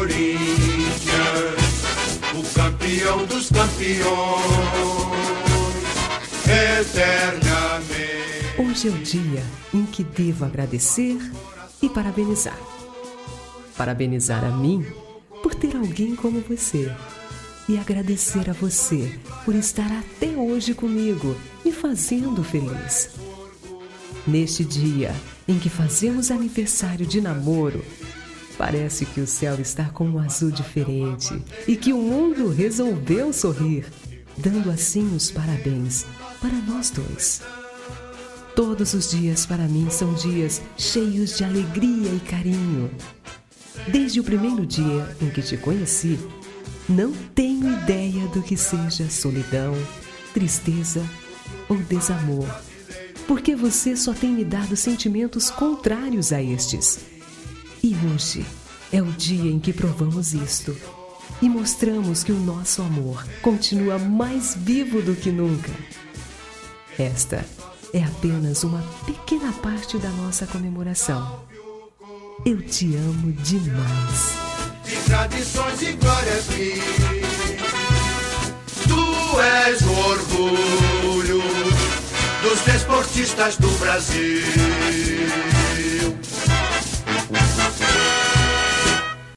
o campeão dos campeões, eternamente. Hoje é o dia em que devo agradecer e parabenizar. Parabenizar a mim por ter alguém como você e agradecer a você por estar até hoje comigo, me fazendo feliz. Neste dia em que fazemos aniversário de namoro, parece que o céu está com um azul diferente e que o mundo resolveu sorrir, dando assim os parabéns para nós dois. Todos os dias para mim são dias cheios de alegria e carinho. Desde o primeiro dia em que te conheci, não tenho ideia do que seja solidão, tristeza ou desamor, porque você só tem me dado sentimentos contrários a estes. E hoje é o dia em que provamos isto e mostramos que o nosso amor continua mais vivo do que nunca. Esta é apenas uma pequena parte da nossa comemoração. Eu te amo demais. De tradições e glórias mil, tu és o orgulho dos desportistas do Brasil.